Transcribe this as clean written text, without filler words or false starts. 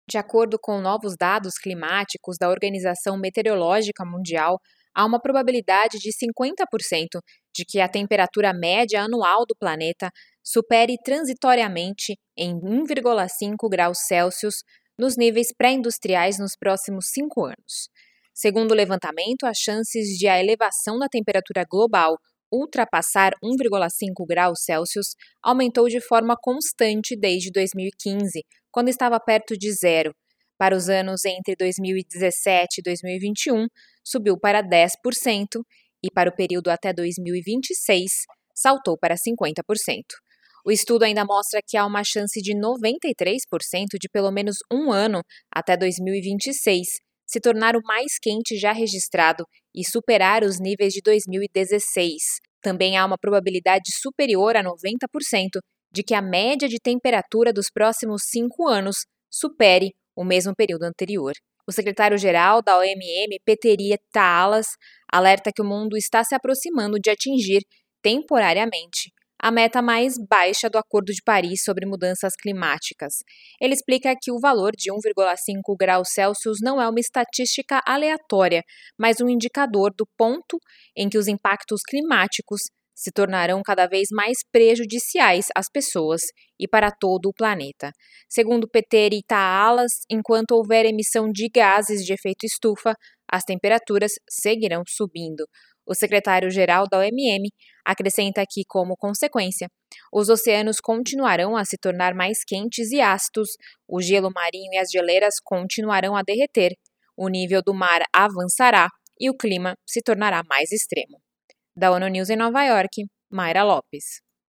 De acordo com novos dados climáticos da Organização Meteorológica Mundial, há uma probabilidade de 50% de que a temperatura média anual do planeta supere transitoriamente em 1,5 graus Celsius nos níveis pré-industriais nos próximos 5 anos. Segundo o levantamento, as chances de a elevação da temperatura global ultrapassar 1,5 graus Celsius aumentou de forma constante desde 2015, quando estava perto de zero. Para os anos entre 2017 e 2021, subiu para 10% e para o período até 2026, saltou para 50%. O estudo ainda mostra que há uma chance de 93% de pelo menos um ano até 2026 se tornar o mais quente já registrado e superar os níveis de 2016. Também há uma probabilidade superior a 90% de que a média de temperatura dos próximos 5 anos supere o mesmo período anterior. O secretário-geral da OMM, Petteri Taalas, alerta que o mundo está se aproximando de atingir, temporariamente, a meta mais baixa do Acordo de Paris sobre mudanças climáticas. Ele explica que o valor de 1,5 graus Celsius não é uma estatística aleatória, mas um indicador do ponto em que os impactos climáticos se tornarão cada vez mais prejudiciais às pessoas e para todo o planeta. Segundo Petteri Taalas, enquanto houver emissão de gases de efeito estufa, as temperaturas seguirão subindo. O secretário-geral da OMM acrescenta que, como consequência, os oceanos continuarão a se tornar mais quentes e ácidos, o gelo marinho e as geleiras continuarão a derreter, o nível do mar avançará e o clima se tornará mais extremo. Da ONU News em Nova York, Mayra Lopes.